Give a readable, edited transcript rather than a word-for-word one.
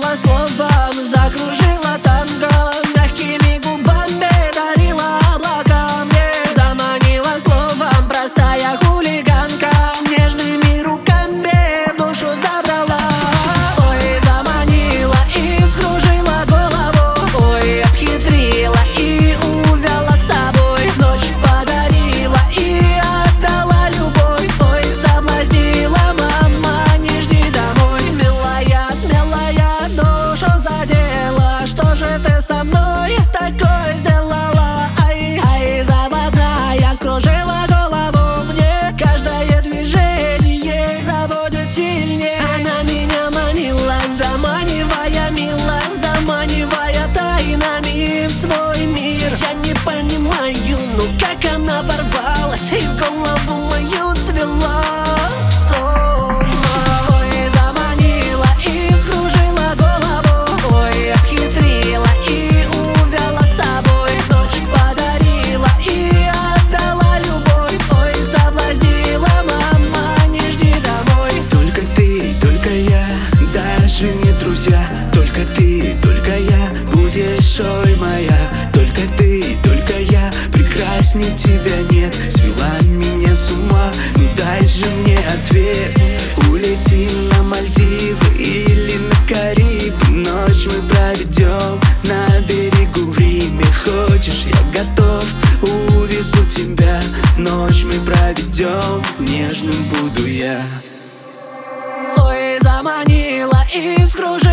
заманила словом, закружила танго, мягкими губами дарила облака мне. Заманила словом, простая хулиганка, нежными руками душу забрала. Ой, заманила и вскружила голову, ой, обхитрила и увела с собой. Ночь подарила и отдала любовь, ой, соблазнила, мама, не жди домой. Милая, смелая, душу задела, что же ты со мной такое сделала? Ай, ай, заводная, вскружила голову мне, каждое движение заводит сильнее. Она меня манила, заманивая мило, заманивая тайнами в свой мир. Я не понимаю, ну как она ворвалась и голову мою свела с ума. Ой, заманила и вскружила голову, ой, обхитрила и увела с собой. Ночь подарила и отдала любовь, ой, соблазнила, мама, не жди домой. Только ты, только я, даже не друзья. Только ты, только я, будешь, ой, моя. Только ты, только я, прекрасней тебя нет. Свела меня с ума, ну дай же мне ответ. Улетим на Мальдивы или на Карибы, ночь мы проведем на берегу в Риме. Хочешь, я готов, увезу тебя. Ночь мы проведем, нежным буду я. Ой, заманила и вскружила